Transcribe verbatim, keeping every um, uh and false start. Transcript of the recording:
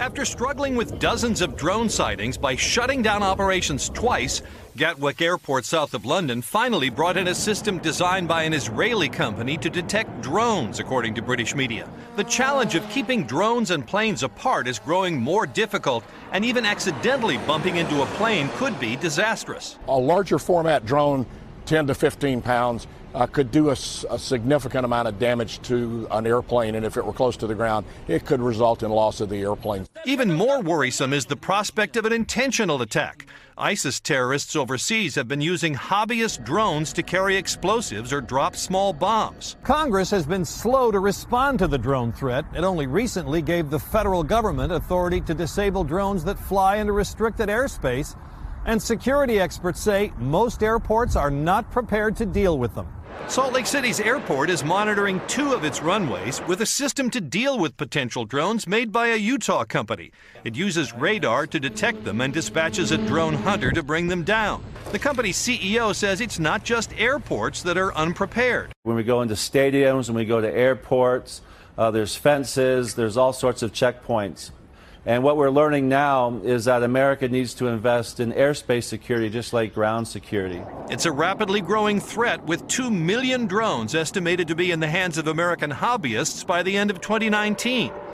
After struggling with dozens of drone sightings by shutting down operations twice, Gatwick Airport south of London finally brought in a system designed by an Israeli company to detect drones, according to British media. The challenge of keeping drones and planes apart is growing more difficult, and even accidentally bumping into a plane could be disastrous. A larger format drone, ten to fifteen pounds, uh, could do a, a significant amount of damage to an airplane, and if it were close to the ground, it could result in loss of the airplane. Even more worrisome is the prospect of an intentional attack. ISIS terrorists overseas have been using hobbyist drones to carry explosives or drop small bombs. Congress has been slow to respond to the drone threat. It only recently gave the federal government authority to disable drones that fly into restricted airspace. And security experts say most airports are not prepared to deal with them. Salt Lake City's airport is monitoring two of its runways with a system to deal with potential drones made by a Utah company. It uses radar to detect them and dispatches a drone hunter to bring them down. The company's C E O says it's not just airports that are unprepared. When we go into stadiums, when we go to airports, uh, there's fences, there's all sorts of checkpoints. And what we're learning now is that America needs to invest in airspace security just like ground security. It's a rapidly growing threat, with two million drones estimated to be in the hands of American hobbyists by the end of twenty nineteen.